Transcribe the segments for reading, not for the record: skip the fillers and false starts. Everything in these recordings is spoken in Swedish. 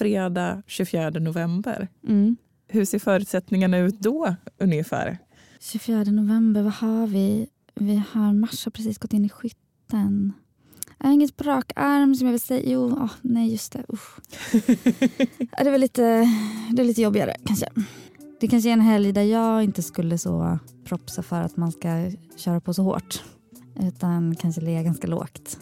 fredag 24 november. Hur ser förutsättningarna ut då ungefär? 24 november, vad har vi? Vi har Mars har precis gått in i skytten. Jag har inget på rak arm som jag vill säga. Nej just det. Det är lite jobbigare kanske. Det kanske är en helg där jag inte skulle så propsa för att man ska köra på så hårt. Utan kanske ligga ganska lågt.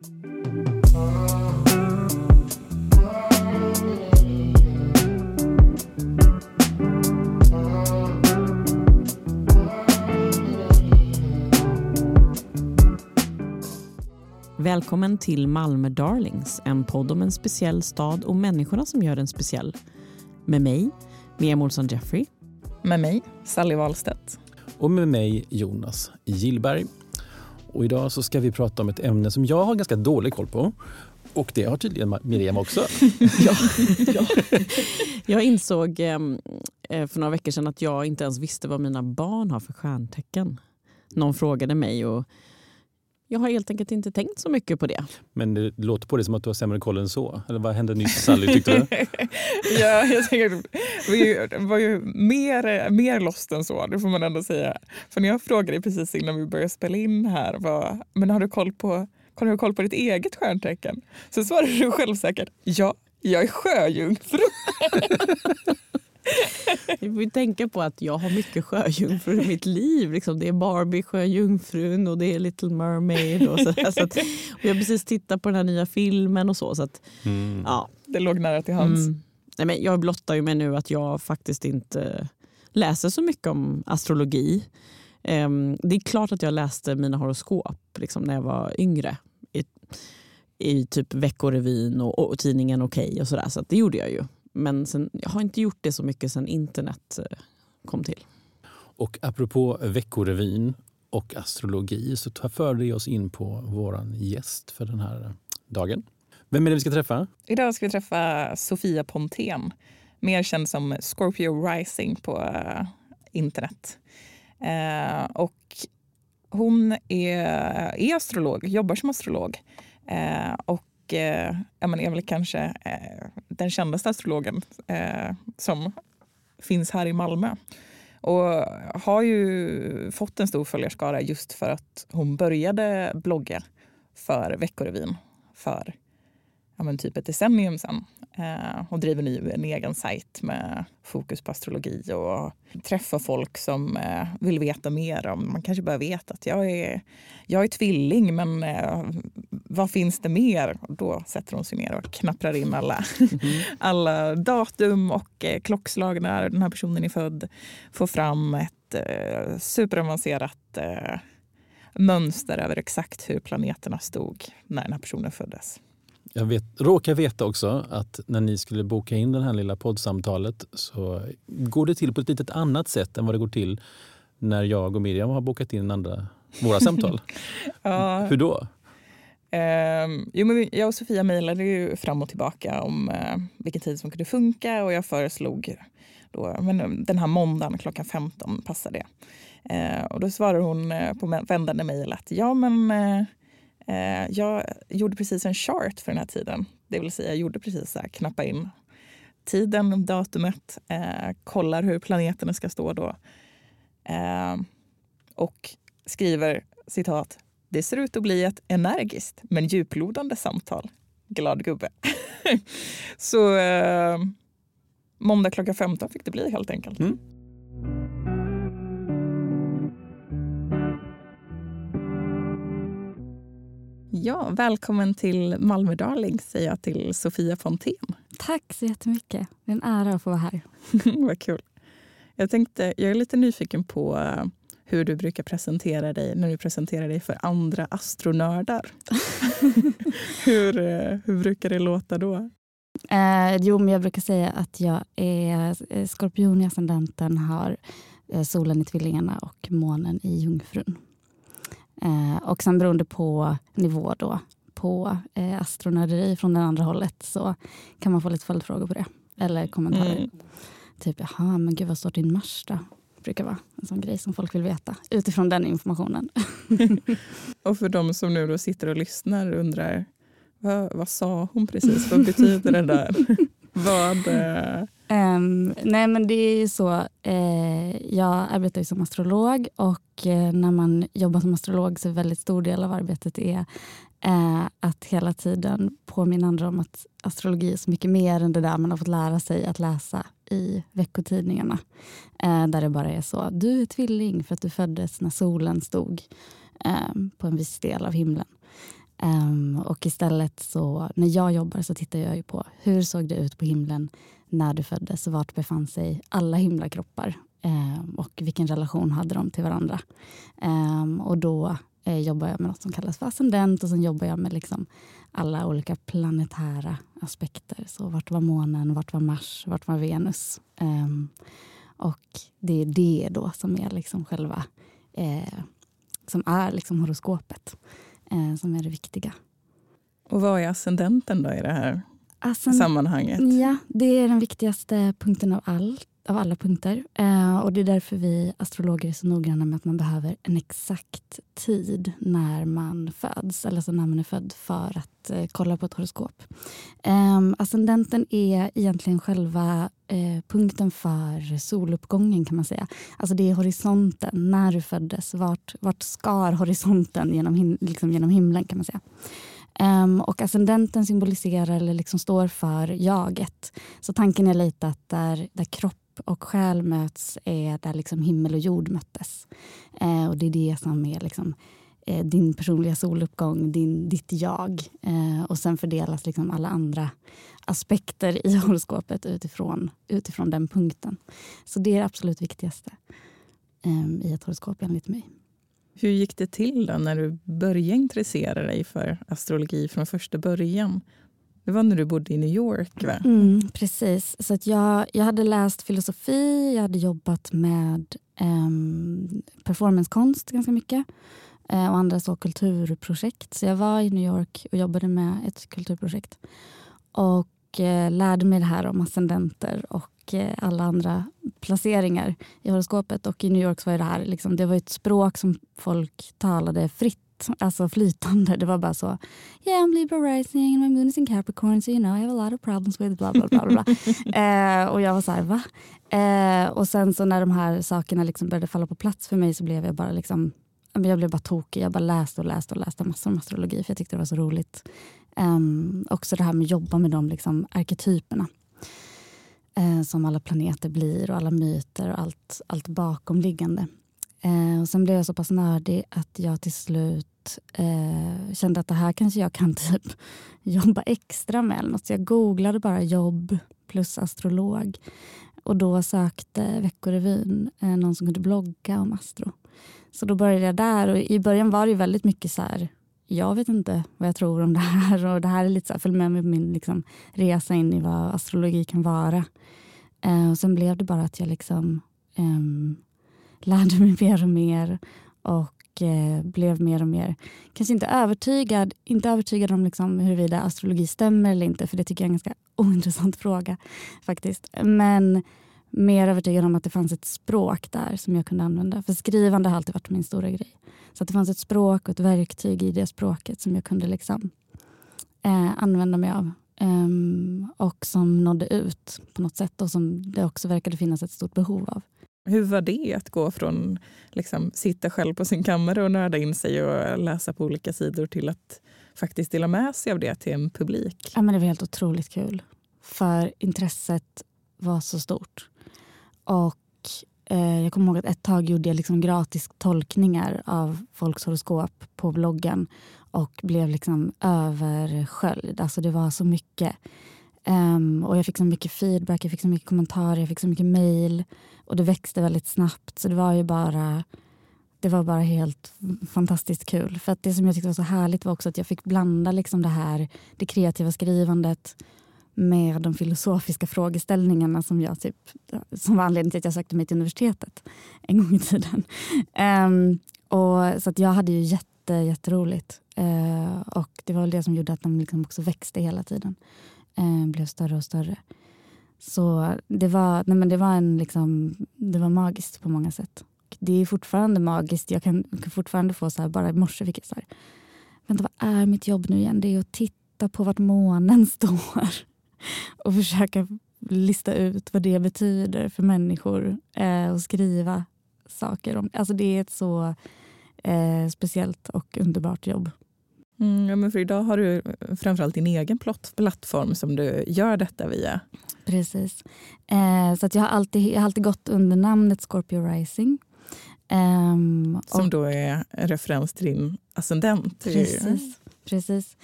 Välkommen till Malmö Darlings, en podd om en speciell stad och människorna som gör den speciell. Med mig, Mia Målsson Jeffrey. Med mig, Sally Wahlstedt. Och med mig, Jonas Gillberg. Och idag så ska vi prata om ett ämne som jag har ganska dålig koll på. Och det har tydligen Miriam också. Ja. Jag insåg för några veckor sedan att jag inte ens visste vad mina barn har för stjärntecken. Någon frågade mig och jag har helt enkelt inte tänkt så mycket på det. Men det låter på det som att du har sämre koll än så. Eller vad hände nyss, Sally, tyckte du? Ja, jag tänker det var ju mer lost än så, det får man ändå säga. För när jag frågade precis innan vi började spela in här, men har du koll på ditt eget stjärntecken? Så svarade du självsäkert, ja, jag är sjöjungfru. Vi får ju tänka på att jag har mycket sjöjungfrur i mitt liv. Liksom, det är Barbie, sjöjungfrun och det är Little Mermaid. Och jag har precis tittat på den här nya filmen och så. Att, ja. Det låg nära till hands. Nej, men jag blottar ju mig nu att jag faktiskt inte läser så mycket om astrologi. Det är klart att jag läste mina horoskop liksom, när jag var yngre. I typ Veckorevyn och tidningen Okej och sådär. Så att det gjorde jag ju. Men sen, jag har inte gjort det så mycket sedan internet kom till. Och apropå Veckorevyn och astrologi så för det oss in på våran gäst för den här dagen. Vem är det vi ska träffa? Idag ska vi träffa Sofia Pontén. Mer känd som Scorpio Rising på internet. Och hon är astrolog, jobbar som astrolog. Och är väl kanske den kändaste astrologen som finns här i Malmö. Och har ju fått en stor följarskara just för att hon började blogga för Veckorevyn för typ ett decennium sedan. Och driver nu en egen sajt med fokus på astrologi och träffar folk som vill veta mer om. Man kanske bara vet att jag är tvilling, men vad finns det mer? Och då sätter hon sig ner och knapprar in alla datum och klockslag när den här personen är född. Får fram ett superavancerat mönster över exakt hur planeterna stod när den här personen föddes. Jag råkar veta också att när ni skulle boka in den här lilla poddsamtalet så går det till på ett litet annat sätt än vad det går till när jag och Miriam har bokat in våra samtal. Ja. Hur då? Men jag och Sofia mejlade ju fram och tillbaka om vilken tid som kunde funka och jag föreslog då, men den här måndagen klockan 15 passar det. Och då svarade hon på vändande mejl att jag gjorde precis en chart för den här tiden. Det vill säga jag gjorde precis så här, knappa in tiden, datumet, kollar hur planeterna ska stå då. Och skriver, citat, det ser ut att bli ett energiskt men djuplodande samtal. Glad gubbe. Så måndag klockan 15 fick det bli helt enkelt. Ja, välkommen till Malmö Darling, säger jag till Sofia Pontén. Tack så jättemycket. Det är en ära att få vara här. Vad kul. Jag är lite nyfiken på hur du brukar presentera dig när du presenterar dig för andra astronördar. Hur brukar det låta då? Men jag brukar säga att jag är skorpion i ascendenten, har solen i tvillingarna och månen i jungfrun. Och sen beroende på nivå då, på astronörderi från det andra hållet, så kan man få lite följdfrågor på det. Eller kommentarer. Typ, jaha, men gud vad står din Mars då? Brukar vara en sån grej som folk vill veta utifrån den informationen. Och för de som nu då sitter och lyssnar och undrar, vad sa hon precis? Vad betyder det där? Nej, men det är ju så. Jag arbetar ju som astrolog och när man jobbar som astrolog så är en väldigt stor del av arbetet är att hela tiden påminna andra om att astrologi är så mycket mer än det där man har fått lära sig att läsa i veckotidningarna. Där det bara är så, du är tvilling för att du föddes när solen stod på en viss del av himlen. Och istället så, när jag jobbar så tittar jag ju på hur såg det ut på himlen när du föddes, vart befann sig alla himlakroppar och vilken relation hade de till varandra. Och då jobbar jag med något som kallas för ascendent och sen jobbar jag med liksom alla olika planetära aspekter. Så vart var månen, vart var Mars, vart var Venus. Och det är det då som är liksom själva som är liksom horoskopet som är det viktiga. Och vad är ascendenten då i det här sammanhanget? Ja, det är den viktigaste punkten av alla punkter. Och det är därför vi astrologer är så noggranna med att man behöver en exakt tid när man föds. Eller så när man är född för att kolla på ett horoskop. Ascendenten är egentligen själva punkten för soluppgången kan man säga. Alltså det är horisonten när du föddes. Vart skar horisonten genom himlen kan man säga. Och ascendenten symboliserar eller liksom står för jaget. Så tanken är lite att där kropp och själ möts är där liksom himmel och jord möttes. Och det är det som är liksom din personliga soluppgång, ditt jag. Och sen fördelas liksom alla andra aspekter i horoskopet utifrån den punkten. Så det är det absolut viktigaste i ett horoskop enligt mig. Hur gick det till då när du började intressera dig för astrologi från första början? Det var när du bodde i New York, va? Precis. Så att jag hade läst filosofi, jag hade jobbat med performancekonst ganska mycket. Och andra så kulturprojekt. Så jag var i New York och jobbade med ett kulturprojekt. Och lärde mig det här om ascendenter och alla andra placeringar i horoskopet. Och i New York så var det här, liksom, det var ett språk som folk talade fritt. Alltså flytande. Det var bara så, yeah, I'm Libra rising and my moon is in Capricorn, so you know I have a lot of problems with bla bla bla bla. Och jag var så här, va? Och sen så när de här sakerna liksom började falla på plats för mig så blev jag bara liksom, jag blev bara tokig. Jag bara läste massor om astrologi för jag tyckte det var så roligt. Också det här med att jobba med de liksom arketyperna. Som alla planeter blir och alla myter och allt bakomliggande. Och sen blev jag så pass nördig att jag till slut kände att det här kanske jag kan typ jobba extra med eller något. Så jag googlade bara jobb plus astrolog. Och då sökte Veckorevyn någon som kunde blogga om astro. Så då började jag där och i början var det väldigt mycket så här, jag vet inte vad jag tror om det här. Och det här är lite så här, följ med min liksom, resa in i vad astrologi kan vara. Och sen blev det bara att jag liksom lärde mig mer och mer och blev mer och mer, kanske inte övertygad om liksom huruvida astrologi stämmer eller inte, för det tycker jag är en ganska ointressant fråga faktiskt. Men mer övertygad om att det fanns ett språk där som jag kunde använda. För skrivande har alltid varit min stora grej. Så att det fanns ett språk och ett verktyg i det språket som jag kunde liksom använda mig av. Och som nådde ut på något sätt och som det också verkade finnas ett stort behov av. Hur var det att gå från liksom, sitta själv på sin kammare och nörda in sig och läsa på olika sidor till att faktiskt dela med sig av det till en publik? Ja, men det var helt otroligt kul. För intresset var så stort. Och jag kommer ihåg att ett tag gjorde jag liksom gratis tolkningar av folks horoskop på bloggen. Och blev liksom översköljd. Alltså det var så mycket. Och jag fick så mycket feedback, jag fick så mycket kommentarer, jag fick så mycket mejl. Och det växte väldigt snabbt. Så det var bara helt fantastiskt kul. För att det som jag tyckte var så härligt var också att jag fick blanda liksom det kreativa skrivandet med de filosofiska frågeställningarna som var anledningen till att jag sökte mig till universitetet en gång i tiden. Och så att jag hade ju jätteroligt. Och det var väl det som gjorde att de liksom också växte hela tiden. Blev större och större. Så det var magiskt på många sätt. Och det är fortfarande magiskt. Jag kan fortfarande få så här, bara i morse fick jag så här, vänta, vad är mitt jobb nu igen? Det är att titta på vart månen står. och försöka lista ut vad det betyder för människor och skriva saker om. Alltså det är ett så speciellt och underbart jobb. Ja, men för idag har du framförallt din egen plattform som du gör detta via. Precis. Så att jag har alltid gått under namnet Scorpio Rising. Som då är en referens till din ascendent. Precis.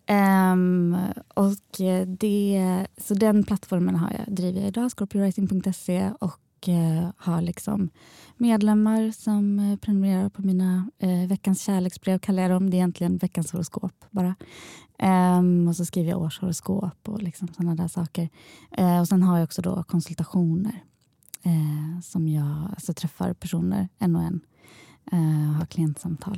Så den plattformen driver jag idag, scorpiorising.se, och har liksom medlemmar som prenumererar på mina veckans kärleksbrev, kallar jag dem. Det är egentligen veckans horoskop bara. Och så skriver jag årshoroskop och liksom sådana där saker. Och sen har jag också då konsultationer som jag alltså träffar personer en och en. Har klientsamtal.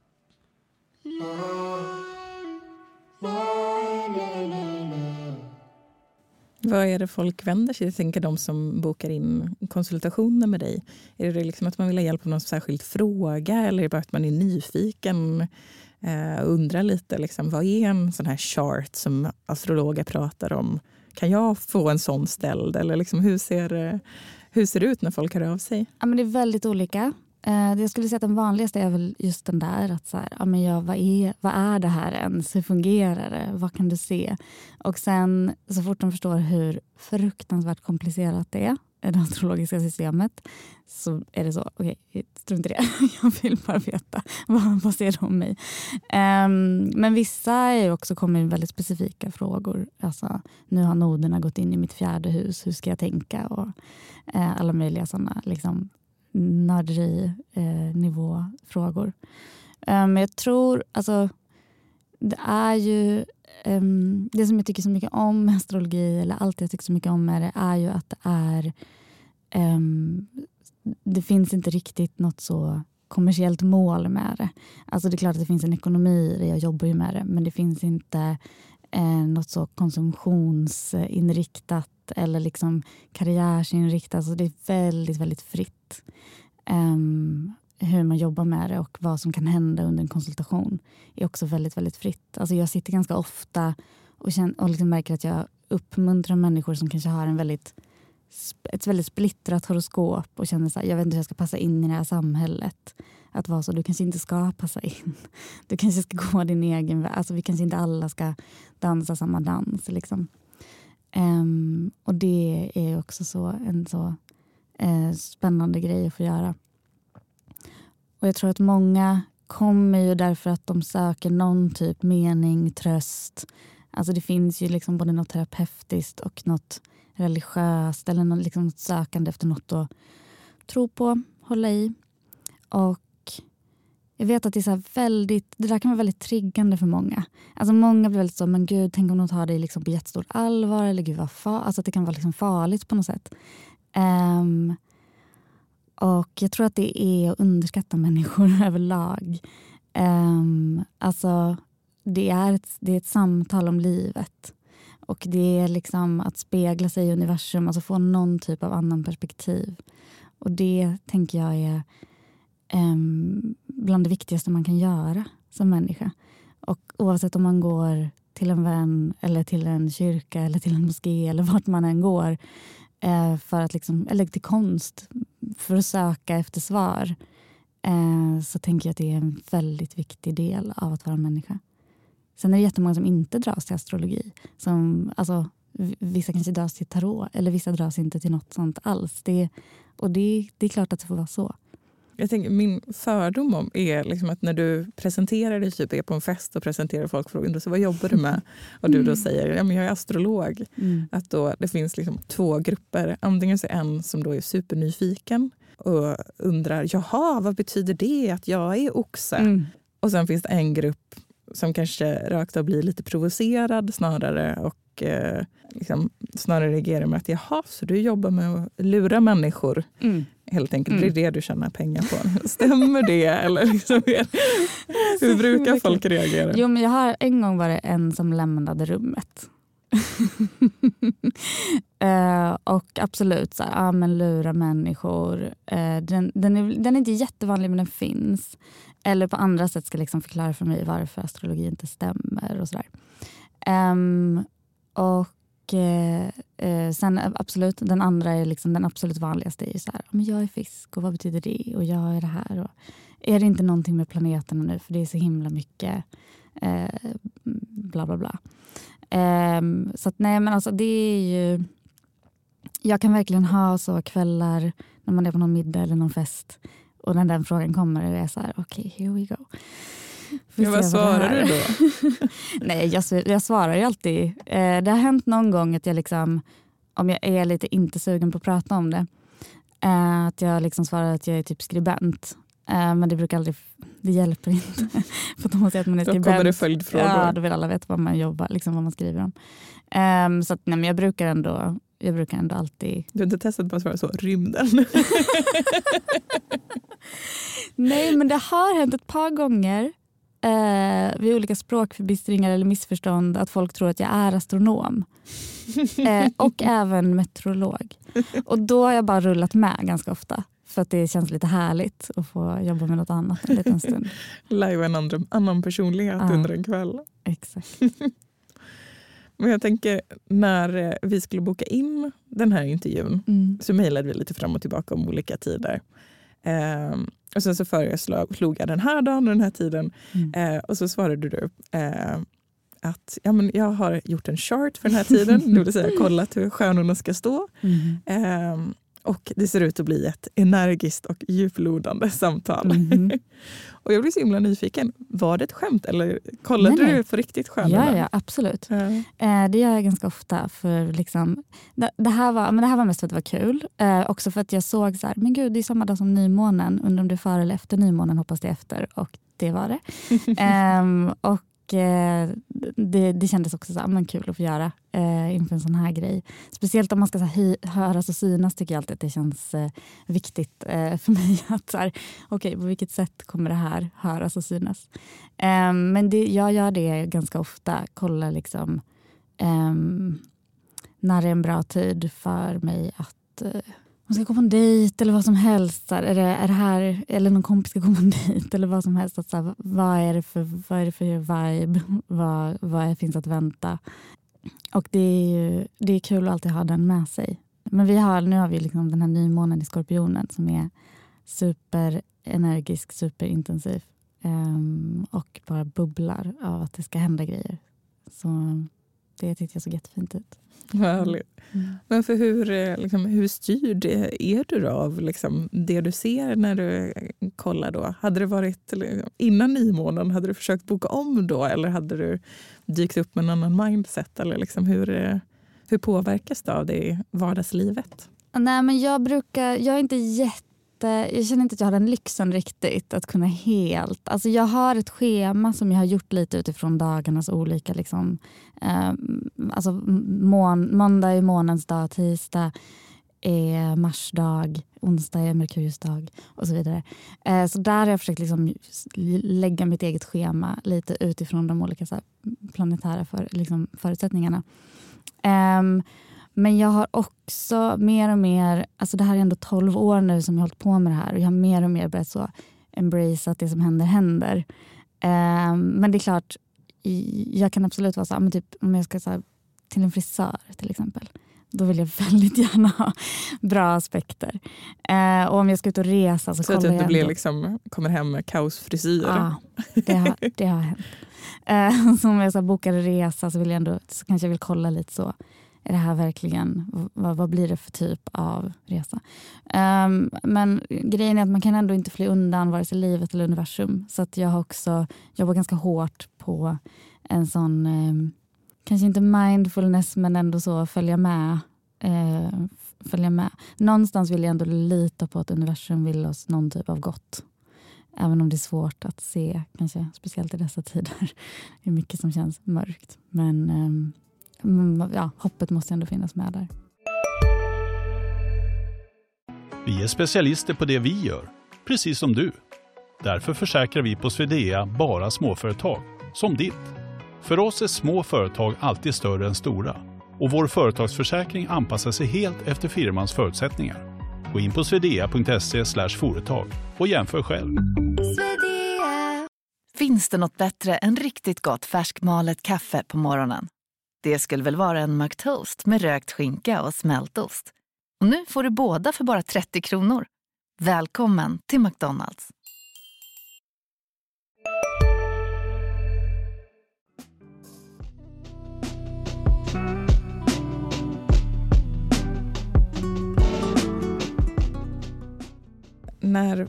Vad är det folk vänder sig? Jag tänker de som bokar in konsultationer med dig. Är det liksom att man vill ha hjälp med någon särskild fråga, eller är det bara att man är nyfiken och undrar lite liksom, vad är en sån här chart som astrologer pratar om? Kan jag få en sån ställd? Eller liksom, hur ser det ut när folk hör av sig? Ja, men det är väldigt olika. Jag skulle säga att den vanligaste är väl just den där. Att så här, ja, men vad är det här ens? Hur fungerar det? Vad kan du se? Och sen så fort de förstår hur fruktansvärt komplicerat det är, det astrologiska systemet, så är det så, okej, strunt i det. Jag vill bara veta vad ser de om mig. Men vissa är också kommer med väldigt specifika frågor. Alltså, nu har noderna gått in i mitt 4:e hus. Hur ska jag tänka? Och alla möjliga sådana liksom nivåfrågor. Men jag tror, alltså, det är ju det som jag tycker så mycket om astrologi, eller allt jag tycker så mycket om med det, är ju att det är det finns inte riktigt något så kommersiellt mål med det. Alltså det är klart att det finns en ekonomi i det, jag jobbar ju med det, men det finns inte något så konsumtionsinriktat eller liksom karriärsinriktat. Alltså det är väldigt, väldigt fritt hur man jobbar med det, och vad som kan hända under en konsultation är också väldigt, väldigt fritt. Alltså jag sitter ganska ofta och liksom märker att jag uppmuntrar människor som kanske har ett väldigt splittrat horoskop och känner så här, jag vet inte hur jag ska passa in i det här samhället. Att vara så, du kanske inte ska passa in. Du kanske ska gå din egen väg. Alltså vi kanske inte alla ska dansa samma dans liksom. Och det är också en så spännande grej att få göra. Och jag tror att många kommer ju därför att de söker någon typ mening, tröst. Alltså det finns ju liksom både något terapeutiskt och något religiöst, eller något, liksom något sökande efter något att tro på, hålla i. Och jag vet att det är så här det där kan vara väldigt triggande för många. Alltså många blir väldigt så, men gud, tänk om de tar det liksom på jättestort allvar, eller gud vad alltså att det kan vara liksom farligt på något sätt. Och jag tror att det är att underskatta människor överlag. Alltså det är ett samtal om livet. Och det är liksom att spegla sig i universum, alltså få någon typ av annan perspektiv. Och det tänker jag är bland det viktigaste man kan göra som människa. Och oavsett om man går till en vän eller till en kyrka eller till en moské eller vart man än går för att liksom, eller till konst för att söka efter svar, så tänker jag att det är en väldigt viktig del av att vara människa. Sen är det jättemånga som inte dras till astrologi. Alltså, vissa kanske dras till tarot, eller vissa dras inte till något sånt alls. Det är klart att det får vara så. Jag tänker, min fördom om är liksom att när du presenterar dig, typ är på en fest och presenterar folk frågor, så vad jobbar du med? Och du då säger, ja men jag är astrolog. Att då det finns liksom 2 grupper. Antingen så är en som då är supernyfiken och undrar, jaha, vad betyder det att jag är oxe? Och sen finns det en grupp som kanske rakt av blir lite provocerad snarare, och liksom snarare reagerar med att jaha, så du jobbar med att lura människor helt enkelt. Det är det du tjänar pengar på. Stämmer det? Eller liksom, hur brukar folk reagera? Jo, men jag har en gång varit en som lämnade rummet. Och absolut så här, men lura människor. Den är inte jättevanlig, men den finns. Eller på andra sätt ska liksom förklara för mig varför astrologi inte stämmer och sådär. Och sen absolut, den andra är liksom den absolut vanligaste är ju så här, men jag är fisk och vad betyder det? Och jag är det här. Och är det inte någonting med planeterna nu? För det är så himla mycket bla bla bla. Så att nej, men alltså det är ju, jag kan verkligen ha så kvällar när man är på någon middag eller någon fest och när den frågan kommer och det är så här, okej, here we go. Vad svarar du då? Nej, jag svarar ju alltid. Det har hänt någon gång att jag liksom, om jag är lite inte sugen på att prata om det, att jag liksom svarar att jag är typ skribent. Men det brukar aldrig, det hjälper inte. För att de måste säga att man är skribent. Då kommer det följdfrågor. Ja, då vill alla veta vad man jobbar, liksom vad man skriver om. Så att, nej, men jag brukar ändå alltid... Du har inte testat på att svara så, rymden? Nej, men det har hänt ett par gånger vid olika språkförbistringar eller missförstånd att folk tror att jag är astronom. Och även meteorolog. Och då har jag bara rullat med ganska ofta. För att det känns lite härligt att få jobba med något annat en liten stund. Live en annan personlighet under en kväll. Exakt. Men jag tänker, när vi skulle boka in den här intervjun så mejlade vi lite fram och tillbaka om olika tider. Och sen så föreslog jag den här dagen och den här tiden. Och så svarade du att ja, men jag har gjort en chart för den här tiden. Det vill säga kollat hur stjärnorna ska stå. Och det ser ut att bli ett energiskt och djuplodande samtal. Och jag blir så himla nyfiken. Var det ett skämt eller kollade du på riktigt stjärnorna? Ja, absolut. Det gör jag ganska ofta. För liksom, det här var mest för att det var kul. Också för att jag såg så här, men gud, det är samma dag som nymånen. Undrar om det är före eller efter nymånen, hoppas det är efter. Och det var det. Och det kändes också så här, men kul att få göra inför en sån här grej. Speciellt om man ska så här, höras och synas, tycker jag alltid att det känns viktigt för mig att så här, okej, på vilket sätt kommer det här höras och synas. Men jag gör det ganska ofta, kollar liksom när det är en bra tid för mig att man ska gå på en dejt eller vad som helst. Så här, är det här, eller någon kompis ska gå på en dejt eller vad som helst. Att, så här, vad är det för vibe? Vad finns att vänta? Och det är kul att alltid ha den med sig. Men nu har vi liksom den här nymånen i Skorpionen som är superenergisk, superintensiv. Och bara bubblar av att det ska hända grejer. Så det tyckte jag såg jättefint ut. Härligt. Men för hur styrd är du då av liksom det du ser när du kollar då? Hade det varit innan nymånen, hade du försökt boka om då? Eller hade du dykt upp med en annan mindset? Eller liksom hur påverkas det av det i vardagslivet? Nej, men jag är inte jag känner inte att jag har den lyxen riktigt att kunna helt. Alltså jag har ett schema som jag har gjort lite utifrån dagarnas olika liksom, alltså måndag är månens dag, tisdag är marsdag, onsdag är Merkurius dag och så vidare. Så där har jag försökt liksom lägga mitt eget schema lite utifrån de olika så här, planetära förutsättningarna. Men jag har också mer och mer, alltså det här är ändå 12 år nu som jag har hållit på med det här och jag har mer och mer börjat så embrace att det som händer. Men det är klart, jag kan absolut vara så här, men typ om jag ska så här, till en frisör till exempel, då vill jag väldigt gärna ha bra aspekter. Och om jag ska ut och resa så kollar jag Så att det blir liksom, kommer hem med kaosfrisyr. Ja, det har hänt. Så om jag så här, bokar en resa så kanske jag vill kolla lite så. Är det här verkligen, vad blir det för typ av resa? Men grejen är att man kan ändå inte fly undan vare sig livet eller universum. Så att jag har också jobbat ganska hårt på en sån, kanske inte mindfulness men ändå så följa med. Någonstans vill jag ändå lita på att universum vill oss någon typ av gott. Även om det är svårt att se, kanske speciellt i dessa tider. Det är mycket som känns mörkt. Men ja, hoppet måste ändå finnas med där. Vi är specialister på det vi gör, precis som du. Därför försäkrar vi på Swedea bara småföretag, som ditt. För oss är små företag alltid större än stora. Och vår företagsförsäkring anpassar sig helt efter firmans förutsättningar. Gå in på swedea.se/företag och jämför själv. Finns det något bättre än riktigt gott färskmalet kaffe på morgonen? Det skulle väl vara en McToast med rökt skinka och smältost. Och nu får du båda för bara 30 kronor. Välkommen till McDonald's. När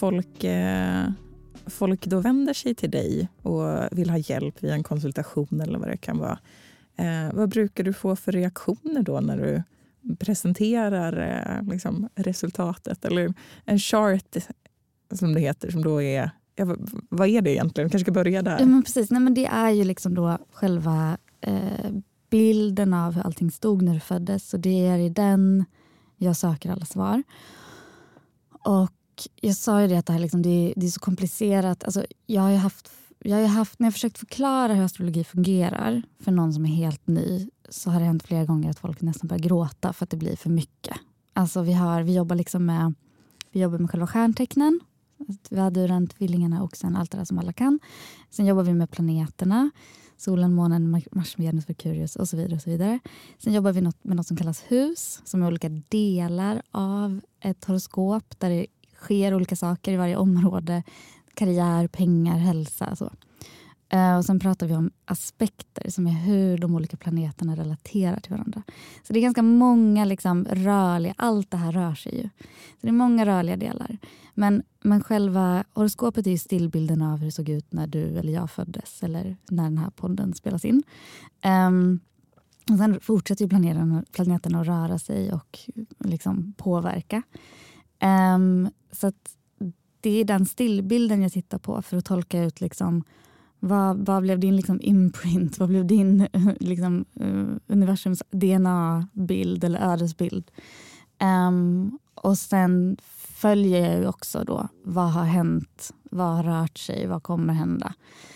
folk då vänder sig till dig och vill ha hjälp via en konsultation eller vad det kan vara. Vad brukar du få för reaktioner då när du presenterar liksom resultatet? Eller en chart som det heter, som då är... Ja, vad är det egentligen? Vi kanske ska börja där. Ja, men precis. Nej, men det är ju liksom då själva bilden av hur allting stod när du föddes. Så det är i den jag söker alla svar. Och jag sa ju det att det, här liksom, det är så komplicerat. Alltså, jag har haft, när jag försökt förklara hur astrologi fungerar för någon som är helt ny, så har det hänt flera gånger att folk nästan börjar gråta för att det blir för mycket. Alltså vi jobbar med själva stjärntecknen. Väduren, tvillingarna och sen allt det där som alla kan. Sen jobbar vi med planeterna. Solen, månen, Mars, Venus, Merkurius och så vidare och så vidare. Sen jobbar vi med något som kallas hus, som är olika delar av ett horoskop där det sker olika saker i varje område. Karriär, pengar, hälsa och så. Och sen pratar vi om aspekter som är hur de olika planeterna relaterar till varandra. Så det är ganska många liksom rörliga, allt det här rör sig ju. Så det är många rörliga delar. Men själva horoskopet är ju stillbilden av hur det såg ut när du eller jag föddes eller när den här podden spelas in. Och sen fortsätter ju planeterna att röra sig och liksom påverka. Så att det är den stillbilden jag tittar på för att tolka ut liksom vad blev din liksom imprint, vad blev din liksom, universums DNA-bild eller ödesbild. Och sen följer jag ju också då vad har hänt, vad har rört sig, vad kommer hända.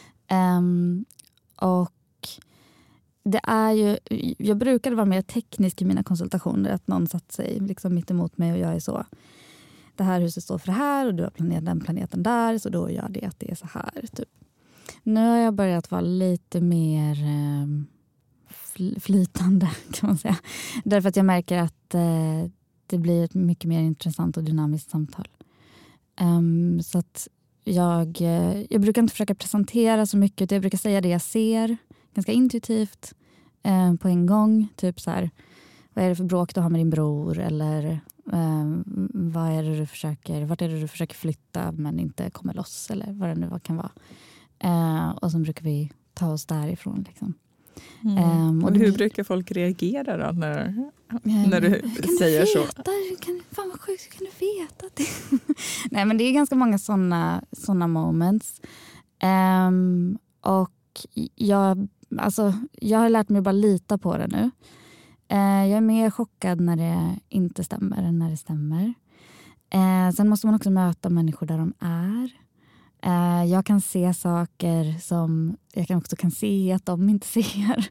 Och det är ju, jag brukade vara mer teknisk i mina konsultationer, att någon satt sig liksom mitt emot mig och jag är så. Det här huset står för det här och du har den planeten där, så då gör det att det är så här typ. Nu har jag börjat vara lite mer flytande kan man säga. Därför att jag märker att det blir ett mycket mer intressant och dynamiskt samtal. Så att jag brukar inte försöka presentera så mycket. Jag brukar säga det jag ser ganska intuitivt på en gång. Typ så här, vad är det för bråk du har med din bror? Eller vart är det du försöker flytta men inte kommer loss? Eller vad det nu kan vara. Och så brukar vi ta oss därifrån. Liksom. Och hur brukar folk reagera då när du säger så? Fan vad sjukt, kan du veta det? Nej, men det är ganska många såna moments. Och jag har lärt mig att bara lita på det nu. Jag är mer chockad när det inte stämmer än när det stämmer. Sen måste man också möta människor där de är. Jag kan se saker som jag också kan se att de inte ser.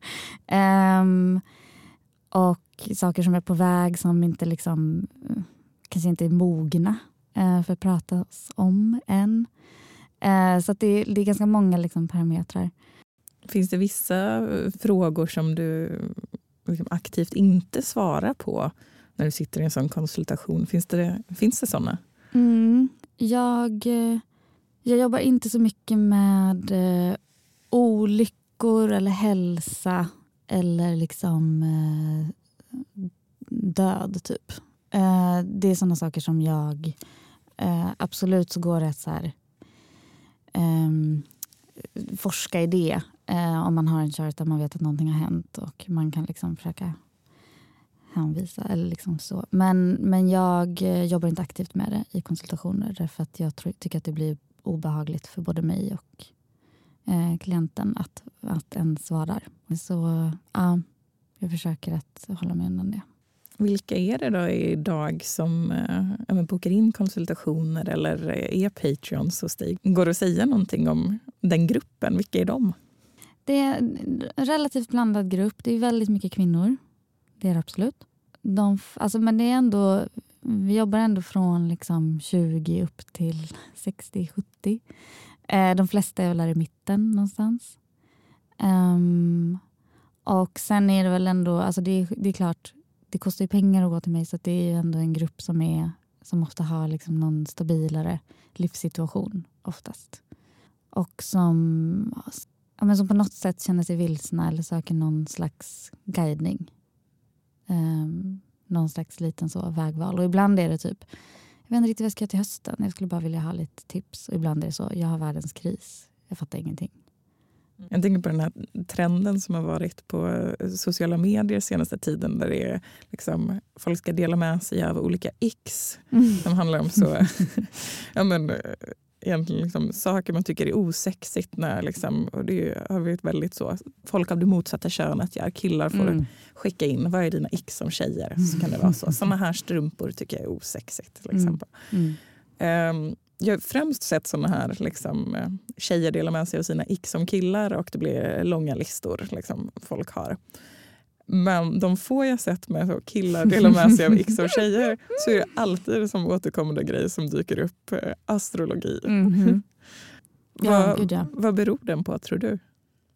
Och saker som är på väg som inte liksom, kanske inte är mogna för att pratas om än. Så att det är ganska många liksom parametrar. Finns det vissa frågor som du liksom aktivt inte svarar på när du sitter i en sån konsultation? Finns det sådana? Jag jobbar inte så mycket med olyckor eller hälsa eller liksom död typ. Det är sådana saker som jag absolut så går det att så här, forska i det om man har en chart där man vet att någonting har hänt och man kan liksom försöka hänvisa eller liksom så. Men jag jobbar inte aktivt med det i konsultationer därför att jag tycker att det blir obehagligt för både mig och klienten att ens vara där. Så jag försöker att hålla mig undan det. Vilka är det då idag som bokar in konsultationer eller är Patreons hos dig? Går det att säga någonting om den gruppen? Vilka är de? Det är en relativt blandad grupp. Det är väldigt mycket kvinnor. Det är det absolut. Men det är ändå, vi jobbar ändå från liksom 20 upp till 60-70. De flesta är väl där i mitten någonstans. Och sen är det väl ändå, alltså det är klart, det kostar ju pengar att gå till mig, så att det är ju ändå en grupp som ofta har liksom någon stabilare livssituation oftast. Och som på något sätt känner sig vilsna eller söker någon slags guidning. Någon slags liten så vägval. Och ibland är det typ, jag vet inte riktigt vad jag ska göra till hösten. Jag skulle bara vilja ha lite tips. Och ibland är det så, jag har världens kris. Jag fattar ingenting. Jag tänker på den här trenden som har varit på sociala medier senaste tiden, där det är liksom, folk ska dela med sig av olika x som handlar om så egentligen liksom, saker man tycker är osexigt när liksom, och det har varit väldigt så, folk av det motsatta könet gör, killar får skicka in, vad är dina x som tjejer, så kan det vara så. Såna här strumpor tycker jag är osexigt till exempel. Jag har främst sett såna här liksom, tjejer delar med sig av sina x som killar, och det blir långa listor liksom, folk har. Men de få jag sett med så killar delar med sig av x som tjejer, så är det alltid som återkommande grejer som dyker upp, astrologi. Vad beror den på, tror du?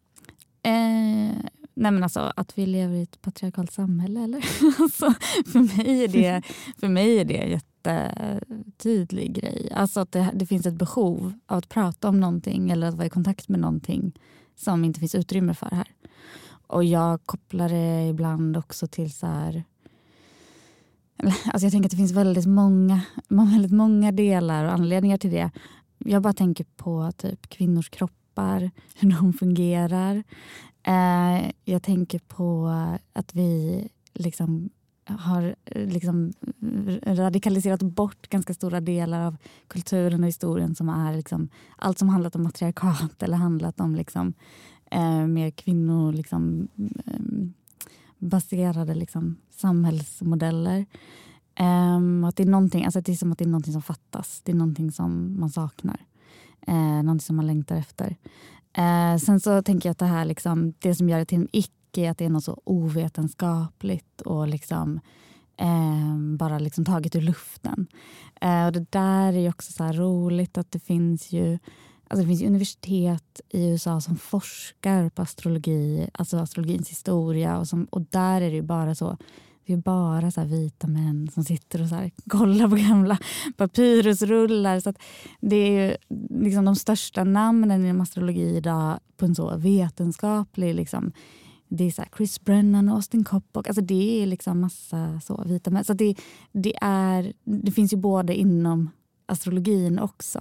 Nej men alltså att vi lever i ett patriarkalt samhälle, eller? Alltså, för mig är det en jättetydlig grej. Alltså att det finns ett behov av att prata om någonting eller att vara i kontakt med någonting som inte finns utrymme för här. Och jag kopplar det ibland också till så här, alltså jag tänker att det finns väldigt många delar och anledningar till det. Jag bara tänker på typ kvinnors kroppar, hur de fungerar. Jag tänker på att vi liksom har liksom radikaliserat bort ganska stora delar av kulturen och historien, som är liksom allt som handlat om matriarkat eller handlat om liksom mer kvinnor liksom baserade liksom samhällsmodeller. Att det är någonting, alltså det är som att det är någonting som fattas, det är någonting som man saknar, någonting som man längtar efter. Sen så tänker jag att det här liksom, det som gör det till en icke, att det är något så ovetenskapligt och liksom bara liksom taget ur luften. Och det där är ju också så här roligt, att det finns ju universitet i USA som forskar på astrologi, alltså astrologins historia, och där är det ju bara så, det är bara så här vita män som sitter och så här kollar på gamla papyrusrullar. Så att det är ju liksom de största namnen inom astrologi idag på en så vetenskaplig liksom. Det är så här Chris Brennan och Austin Coppock. Alltså det är liksom massa så vita män. Så det finns ju både inom astrologin också.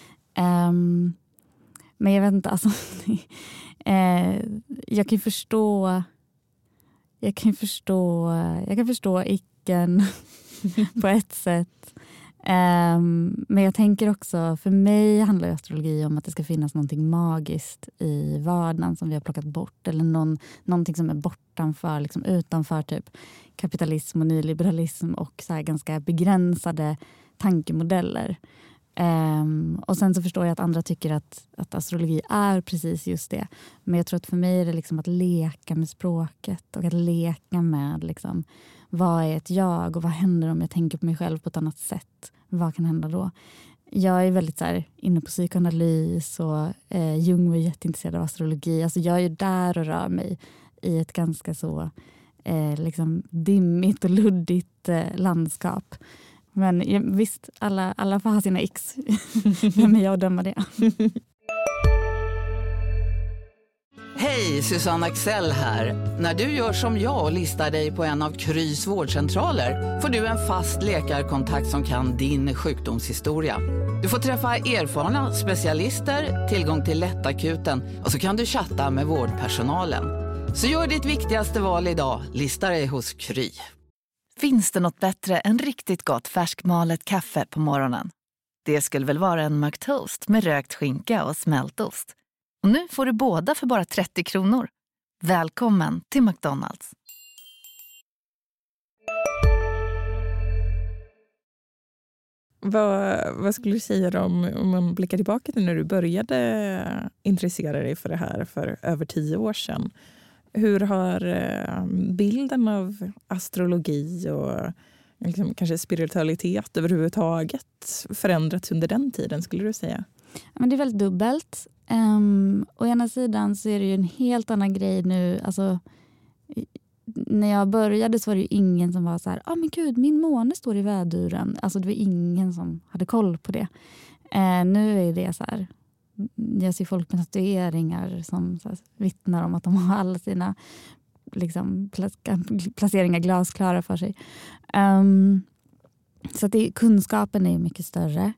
Men jag vet inte, alltså jag kan förstå icken på ett sätt. Men jag tänker också, för mig handlar astrologi om att det ska finnas någonting magiskt i vardagen som vi har plockat bort, eller någonting som är bortanför, liksom utanför typ kapitalism och nyliberalism och så här ganska begränsade tankemodeller. Och sen så förstår jag att andra tycker att astrologi är precis just det. Men jag tror att för mig är det liksom att leka med språket och att leka med liksom, vad är ett jag och vad händer om jag tänker på mig själv på ett annat sätt? Vad kan hända då? Jag är väldigt så här, inne på psykoanalys och Jung var jätteintresserad av astrologi. Alltså jag är ju där och rör mig i ett ganska så liksom dimmigt och luddigt landskap. Men visst, alla får ha sina x. Vem är jag att döma det? Hej, Susanne Axel här. När du gör som jag och listar dig på en av Krys vårdcentraler får du en fast läkarkontakt som kan din sjukdomshistoria. Du får träffa erfarna specialister, tillgång till lättakuten och så kan du chatta med vårdpersonalen. Så gör ditt viktigaste val idag, lista dig hos Kry. Finns det något bättre än riktigt gott färskmalet kaffe på morgonen? Det skulle väl vara en McToast med rökt skinka och smältost. Och nu får du båda för bara 30 kronor. Välkommen till McDonald's. Vad skulle du säga om man blickar tillbaka till när du började intressera dig för det här för över 10 år sedan? Hur har bilden av astrologi och liksom kanske spiritualitet överhuvudtaget förändrats under den tiden, skulle du säga? Men det är väldigt dubbelt. Å ena sidan så är det ju en helt annan grej nu. Alltså, när jag började så var det ju ingen som var så här, men gud, min måne står i väduren. Alltså det var ingen som hade koll på det. Nu är det så här, jag ser folk med tatueringar som så här, vittnar om att de har alla sina liksom, placeringar glasklara för sig. Så att kunskapen är mycket större.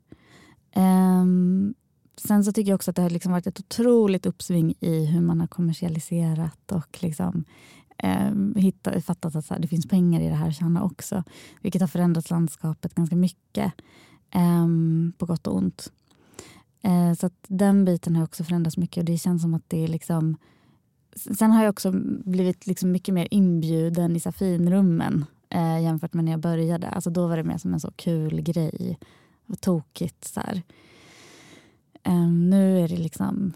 Sen så tycker jag också att det har liksom varit ett otroligt uppsving i hur man har kommersialiserat och liksom fattat att så här, det finns pengar i det här kärna också. Vilket har förändrat landskapet ganska mycket på gott och ont. Så att den biten har också förändrats mycket och det känns som att det är liksom... Sen har jag också blivit liksom mycket mer inbjuden i så här finrummen jämfört med när jag började. Alltså då var det mer som en så kul grej. Och tokigt så här. Nu är det liksom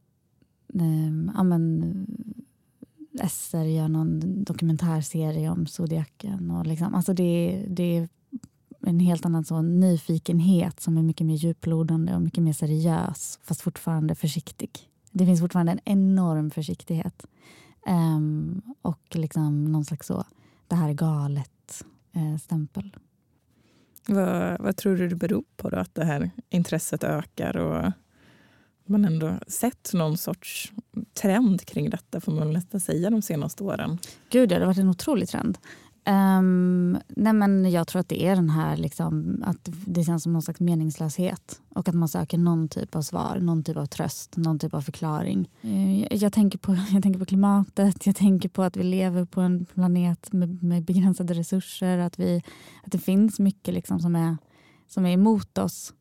SR gör någon dokumentärserie om Zodiaken och liksom, alltså det är en helt annan så nyfikenhet som är mycket mer djuplodande och mycket mer seriös fast fortfarande försiktig. Det finns fortfarande en enorm försiktighet och liksom någon slags så det här är galet stämpel. Vad tror du det beror på då, att det här intresset ökar och man ändå sett någon sorts trend kring detta, får man nästan säga, de senaste åren? Gud, det har varit en otrolig trend. Nej, men jag tror att det är den här liksom, att det känns som någon slags meningslöshet och att man söker någon typ av svar, någon typ av tröst, någon typ av förklaring. Jag tänker på klimatet, jag tänker på att vi lever på en planet med begränsade resurser, att det finns mycket liksom som är emot oss.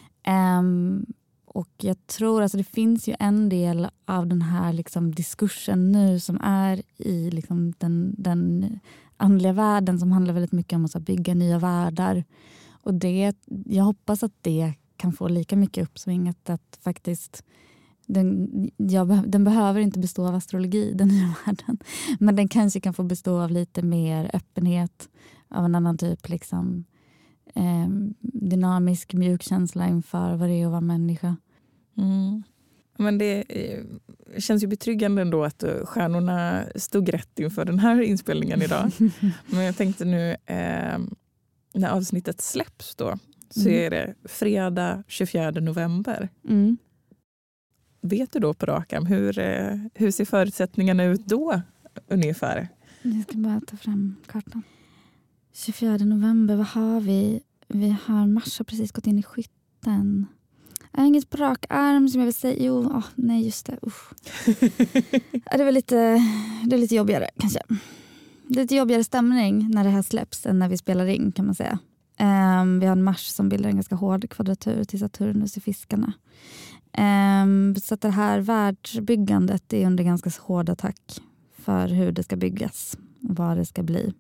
Och jag tror alltså det finns ju en del av den här liksom diskursen nu som är i liksom den andliga världen som handlar väldigt mycket om att bygga nya världar. Och jag hoppas att det kan få lika mycket uppsving att faktiskt den behöver inte bestå av astrologi, den nya världen. Men den kanske kan få bestå av lite mer öppenhet, av en annan typ liksom dynamisk mjukkänsla inför vad det är att vara människa. Mm. Men det känns ju betryggande ändå att stjärnorna stod rätt inför den här inspelningen idag. Men jag tänkte nu när avsnittet släpps då så är det fredag 24 november. Mm. Vet du då på rak arm hur ser förutsättningarna ut då ungefär? Jag ska bara ta fram kartan. 24 november, vad har vi? Vi har Mars har precis gått in i Skytten. Jag har inget på rak arm som jag vill säga. Nej just det. Det är lite jobbigare kanske. Det är lite jobbigare stämning när det här släpps än när vi spelar in, kan man säga. Vi har en Mars som bildar en ganska hård kvadratur till Saturnus i Fiskarna. Så att det här världsbyggandet är under ganska hård attack för hur det ska byggas och vad det ska bli.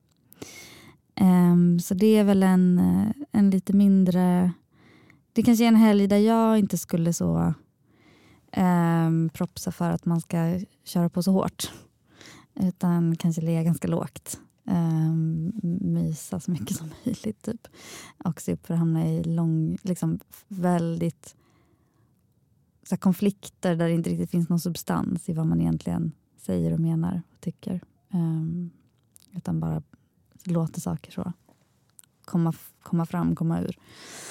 Så det är väl en lite mindre... Det kanske är en helg där jag inte skulle så propsa för att man ska köra på så hårt. Utan kanske ligga ganska lågt. Mysa så mycket som möjligt typ. Och se upp för att hamna i liksom väldigt så här, konflikter där det inte riktigt finns någon substans i vad man egentligen säger och menar och tycker. Utan bara låter saker så komma fram, komma ur.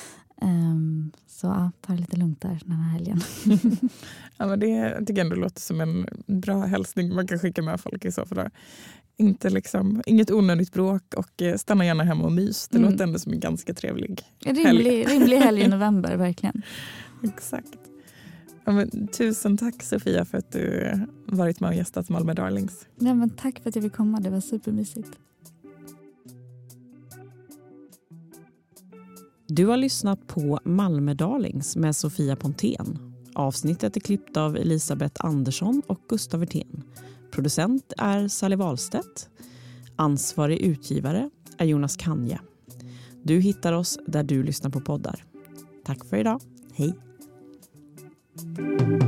Så ta det lite lugnt där den här helgen. Ja, men det tycker jag ändå låter som en bra hälsning man kan skicka med folk i så fall. Inget onödigt bråk och stanna gärna hemma och mys. Det låter ändå som en ganska trevlig helg. Rimlig helg i november, verkligen. Exakt. Ja, men, tusen tack Sofia för att du varit med och gästat Malmö Darlings. Ja, men tack för att jag fick komma, det var supermysigt. Du har lyssnat på Malmö Darlings med Sofia Pontén. Avsnittet är klippt av Elisabeth Andersson och Gustav Wirtén. Producent är Sally Wahlstedt. Ansvarig utgivare är Jonas Kanje. Du hittar oss där du lyssnar på poddar. Tack för idag. Hej!